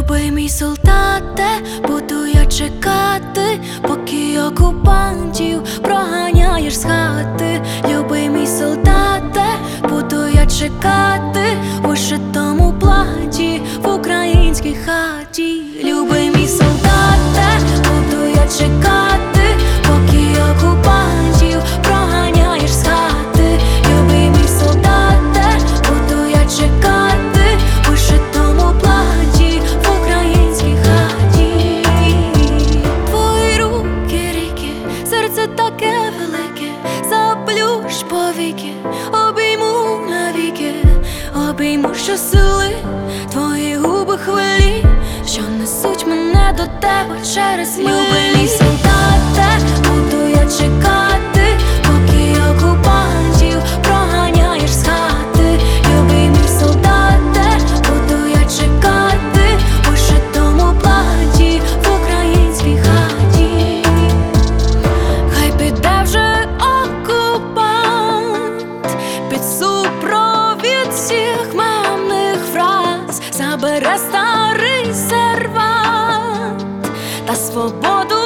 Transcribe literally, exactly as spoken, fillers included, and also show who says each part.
Speaker 1: Любий мій солдате, буду я чекати, поки окупантів проганяєш з хати. Любий мій солдате, буду я чекати у вишитому платі в українській хаті. Любий мій солдате, буду я чекати, поки окупантів проганяєш з хати. Любий мій солдате, буду я чекати у вишитому платі в українській хаті. Твої руки ріки, серце таке велике, заплющ повіки, обійму навіки, обійму щосили, твої губи хвилі, що несуть мене до тебе через милі. Любий мій солдате, буду я чекати, поки окупантів проганяєш з хати. Любий мій солдате, буду я чекати у вишитому платі в українській хаті. Хай піде вже окупант під супровід всіх мемних фраз, забере старий сервант та свободу